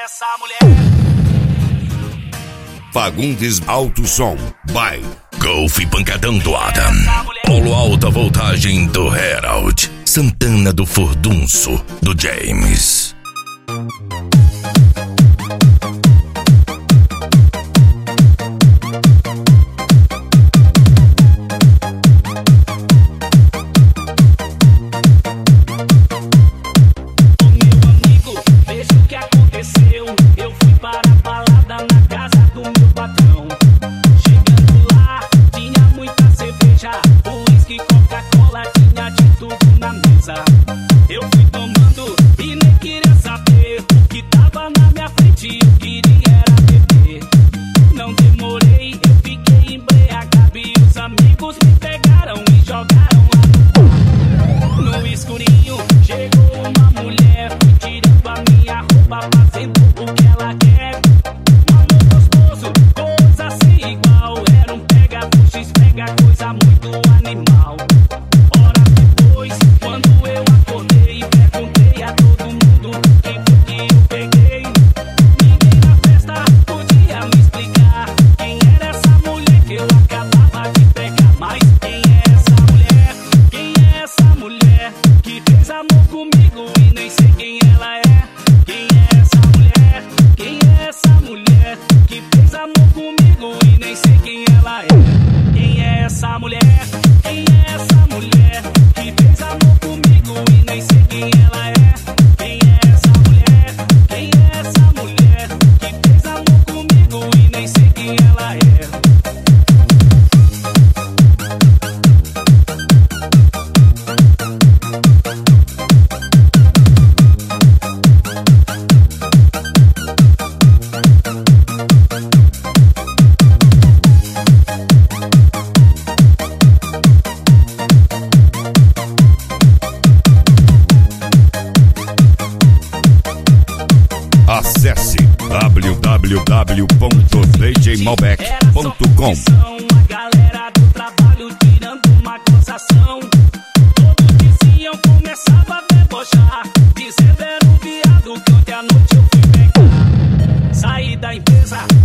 essa mulher? Fagundes Alto Som, by Golf Pancadão do Adam, Polo Alta Voltagem do Herald, Santana do Furdunço do James. Eu fui tomando e nem queria saber o que tava na minha frente. Eu queria era beber. Não demorei, eu fiquei embriagado e os amigos me pegaram e jogaram lá no escurinho. Chegou uma mulher, fui tirando a minha roupa, fazendo o que ela quer. Um amor gostoso, coisa sem igual. Era um pega-puxa, pega, coisa muito animal. Hora depois, quando eu acordei, perguntei a todo mundo quem foi que eu peguei. Ninguém na festa podia me explicar quem era essa mulher que eu acabava de pegar. Mas quem é essa mulher? Quem é essa mulher que fez amor comigo e nem sei quem ela é? Quem é essa mulher? Quem é essa mulher que fez amor comigo e nem sei quem ela é? Quem é essa mulher? Quem é essa mulher que fez amor comigo e nem sei quem ela é? Quem é essa mulher? Quem é essa mulher que fez amor comigo e nem sei quem ela é? Acesse www.djmalbec.com. A galera do trabalho tirando uma gozação. Todos diziam, começava a debochar, dizendo era um viado que ontem à noite eu fui pegar. Saí da empresa